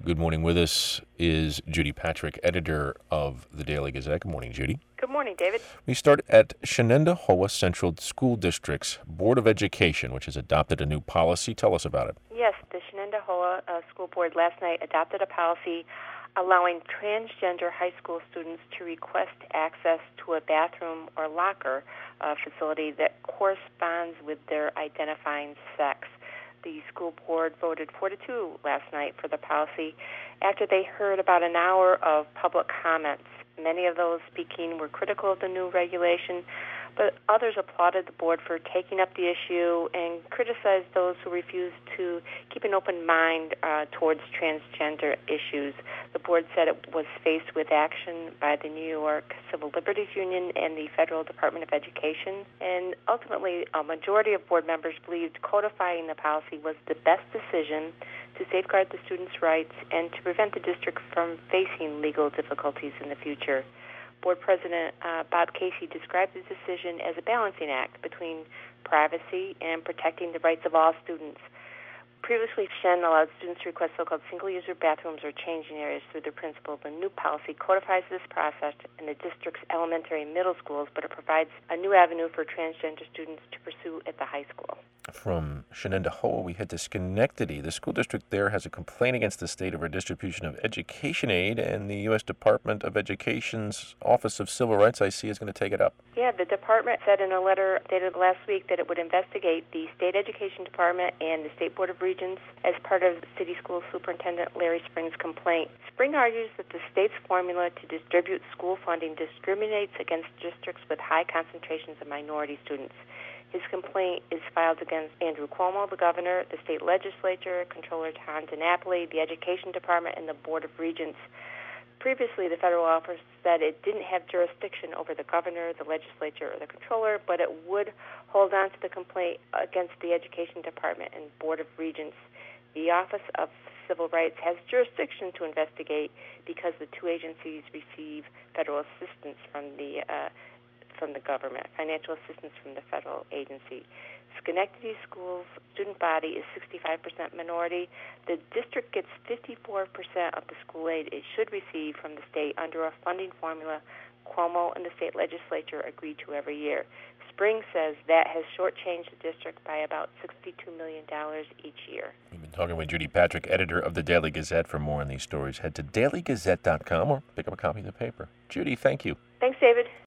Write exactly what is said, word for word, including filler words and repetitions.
Good morning. With us is Judy Patrick, editor of the Daily Gazette. Good morning, Judy. Good morning, David. We start at Shenendehowa Central School District's Board of Education, which has adopted a new policy. Tell us about it. Yes, the Shenendehowa uh, School Board last night adopted a policy allowing transgender high school students to request access to a bathroom or locker uh, facility that corresponds with their identifying sex. The school board voted four to two last night for the policy after they heard about an hour of public comments. Many of those speaking were critical of the new regulation, but others applauded the board for taking up the issue and criticized those who refused to keep an open mind uh, towards transgender issues. The board said it was faced with action by the New York Civil Liberties Union and the Federal Department of Education, and ultimately a majority of board members believed codifying the policy was the best decision to safeguard the students' rights and to prevent the district from facing legal difficulties in the future. Board President uh, Bob Casey described the decision as a balancing act between privacy and protecting the rights of all students. Previously, Shen allowed students to request so-called single-user bathrooms or changing areas through their principal. The new policy codifies this process in the district's elementary and middle schools, but it provides a new avenue for transgender students to pursue at the high school. From Shenendehowa, we head to Schenectady. The school district there has a complaint against the state over distribution of education aid, and the U S Department of Education's Office of Civil Rights, I see, is going to take it up. Yeah, the department said in a letter dated last week that it would investigate the State Education Department and the State Board of Regents as part of City School Superintendent Larry Spring's complaint. Spring argues that the state's formula to distribute school funding discriminates against districts with high concentrations of minority students. His complaint is filed against Andrew Cuomo, the governor, the state legislature, Controller Tom DiNapoli, the Education Department, and the Board of Regents. Previously, the federal office said it didn't have jurisdiction over the governor, the legislature, or the controller, but it would hold on to the complaint against the Education Department and Board of Regents. The Office of Civil Rights has jurisdiction to investigate because the two agencies receive federal assistance from the uh, from the government, financial assistance from the federal agency. Schenectady School's student body is sixty-five percent minority. The district gets fifty-four percent of the school aid it should receive from the state under a funding formula Cuomo and the state legislature agree to every year. Spring says that has shortchanged the district by about sixty-two million dollars each year. We've been talking with Judy Patrick, editor of the Daily Gazette. For more on these stories, head to daily gazette dot com or pick up a copy of the paper. Judy, thank you. Thanks, David.